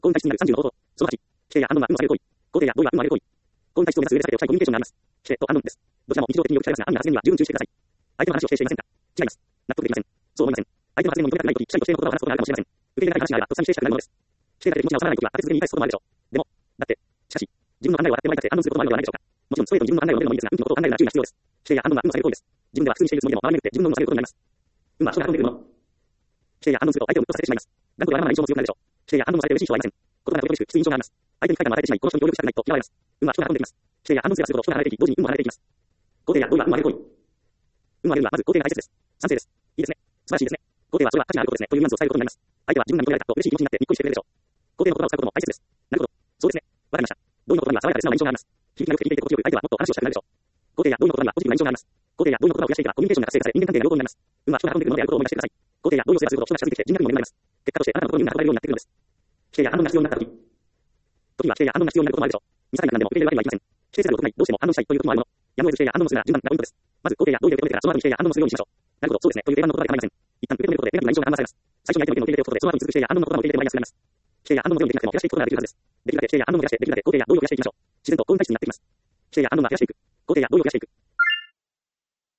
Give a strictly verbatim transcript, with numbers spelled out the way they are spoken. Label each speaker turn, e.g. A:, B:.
A: こういう体質になるさんじゅうの方法。そのはち、否定や反論は有無を挙げる行為。肯定や同意は有無を挙げる行為。こういう体質を目指す上で全てを主体コミュニケーションがあります。否定と反論です。どちらも日常的によく使いますが、暗には発言には十分注意してください。相手の話を否定していませんか？違います。納得できません。そう思いません。相手の発言も認めたくないとき、主体と否定の言葉を話すことがあるかもしれません。受け入れない話があれば、とっさに否定したくなるものです。否定だけで気持ちが収まらないときは、立て続けに言い返すこともあるでしょう。でも、だって、しかし、自分の考えを当ててもらいたくて反論することもあるのではないでしょうか。もちろん、ストレートに自分の考えを述べるのもいいですが、運気のことを考えるなら注意が必要です。否定や反論は有無を下げる行為です。自分では普通にしているつもりでも、周りによって自分の運を下げることになります。運は人が運んでくるもの。否定や反論すると相手をムッとさせてしまいます。頑固でわがままな印象も強くなるでしょう。否定や反論もされて嬉しい人はいません。言葉がとてもしく、きつい印象があります。相手に不快感を与えてしまい、この人に協力したくないと嫌われます。運は人が運んできます。否定や反論すればするほど人が離れていき、同時に運も離れていきます。肯定や同意は運を上げる行為。運を上げるのはまず肯定が大切です。賛成です。いいですね。素晴らしいですね。肯定はそれは価値があることですね。というニュアンスを伝えることになります。相手は自分が認められたと嬉しい気持ちになってにっこりしてくれるでしょう。肯定の言葉を使うことも大切です。なるほど。そうですね。わかりました。同意の言葉には爽やかで素直な印象があります。響きが良くて響いて心地よく、相手はもっと話をしたくなるでしょう。肯定や同意の言葉にはポジティブな印象があります。肯定や同意の言葉を増やしていけばコミュニケーションが活性化され、人間関係が良好になります。運は人が運んでくるのであることを思い出してください。肯定や同意をすればするほど人が近づいてきて人脈にも恵まれます。結果としてあなたのところに運が運ばれるようになってくるのです。否定や反論が必要になったとき。時には否定や反論が必要になることもあるでしょう。見境なく何でも受け入れるわけにはいきません。否定せざるを得ない、どうしても反論したいということもあるもの。やむを得ず否定や反論するなら順番がポイントです。まず肯定や同意で受け止めてから、その後に否定や反論をするようにしましょう。なるほど、そうですね。という定番の言葉で構いません。一旦受け止めることでネガティブな印象が緩和されます。最初に相手の意見を受け入れておくことで、その後に続く否定や反論の言葉も受け入れてもらいやすくなります。否定や反論の量もできなくても減らしていくことができるはずです。できるだけ否定や反論を減らして、できるだけ肯定や同意を増やしていきましょう。自然と幸運体質になってきます。否定や反論は減らしていく。